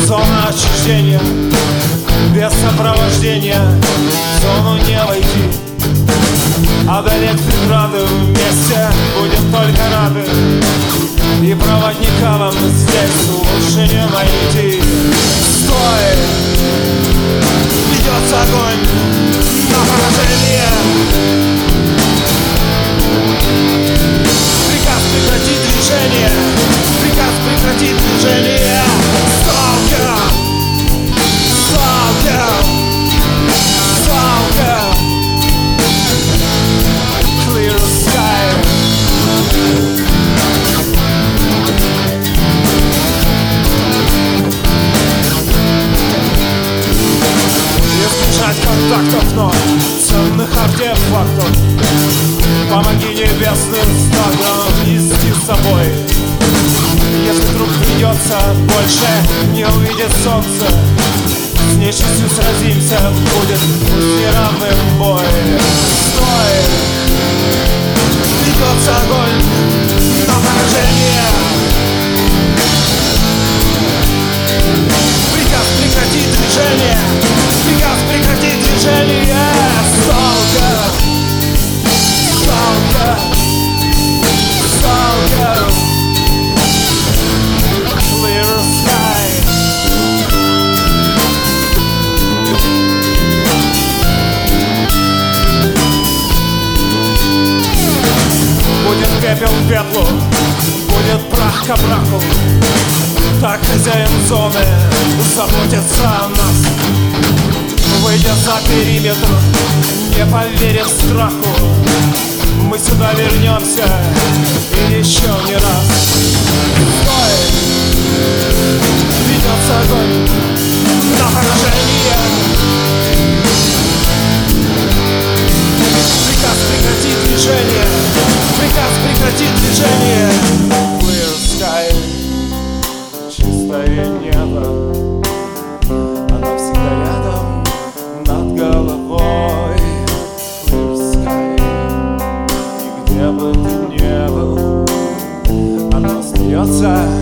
Зона отчуждения, без сопровождения в зону не войти. Одолеть преграды вместе будем только рады, и проводника вам здесь лучше не найти. Стой! Ведется огонь на поражение. Приказ прекратить движение. Приказ прекратить движение. Сталкер! Сталкер! Сталкер! Clear sky. Избежать контактов, но ценных артефактов. Помоги небесным стагам нести с собой. Если вдруг придется, больше не увидит солнце. С нечистью сразимся, будет неравным бой. Стой! Ведется огонь на поражение. Приказ прекратить движение. Приказ прекратить движение. Сталкер! Сталкер! Сталкер! Clear sky. Будет пепел к пеплу, будет прах к праху. Так хозяин зоны заботится о нас. Выйдя за периметр, не поверив страху, мы сюда вернемся и еще не раз. Стой! Ведется огонь на поражение. Приказ прекратить движение. Приказ прекратить движение. Clear sky. Чистое небо, оно всегда рядом над головой. Clear sky. И где бы ты ни был, оно смеется